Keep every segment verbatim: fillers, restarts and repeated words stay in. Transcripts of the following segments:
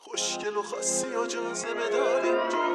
خوشگل و خاصی و جاذبه داری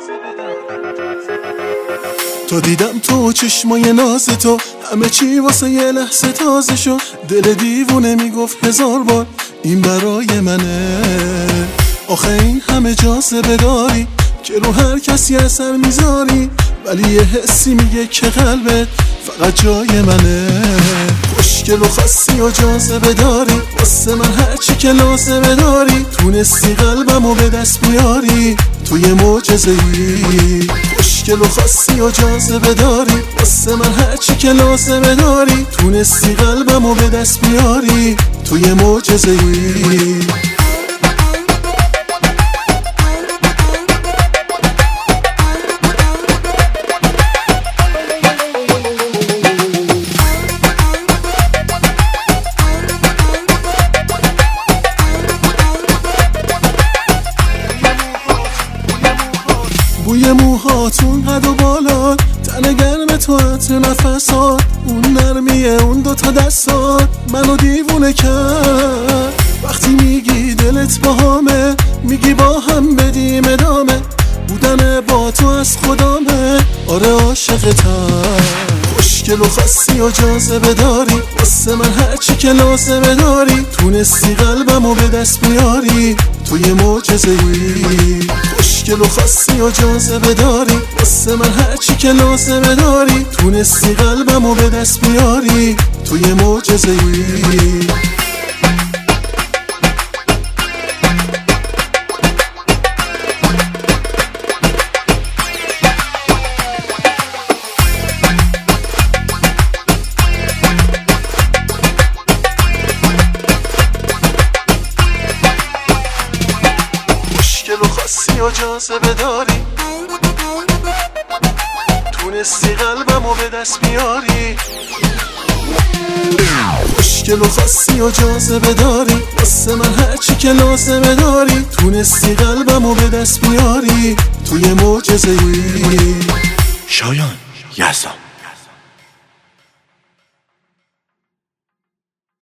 تو دیدم تو چشمای ناز تو همه چی واسه یه لحظه تازه شد. دل دیوونه میگفت هزار بار این برای منه. آخه این همه جاذبه داری که رو هر کسی اثر میذاری، ولی یه حسی میگه که قلبت فقط جای منه. خوشگل و خاصی و جاذبه داری واسه من هرچی که لازمه داری. تونستی قلبمو به دست بیاری تو یه معجزه‌ای. خوشگل و خاصی و جاذبه داری واسه من هرچی که لازمه داری. تونستی قلبمو به دست بیاری تو یه معجزه‌ای. بوی موهاتون قد و بالات، تن گرم تو عطر نفسات، اون نرمیه اون دوتا دستات منو دیوونه کرد. وقتی میگی دلت باهامه، میگی با هم بدیم ادامه، بودن با تو از خدامه، آره عاشقتم. خوشگل و خاصی و جاذبه داری واسه من هرچی که لازمه داری. تونستی قلبمو به دست بیاری تو یه معجزه‌ای. خوشگل و خاصی و جاذبه داری واسه من هرچی که لازمه داری. تونستی قلبمو به دست بیاری تو یه معجزه‌ای. خوشگل و خاصی و جاذبه داری تونستی قلبمو به دست بیاری. خوشگل و خاصی و جاذبه داری واسه من هرچی که لازمه داری. تونستی قلبمو به دست بیاری تو یه معجزه‌ای. شایان یزدان.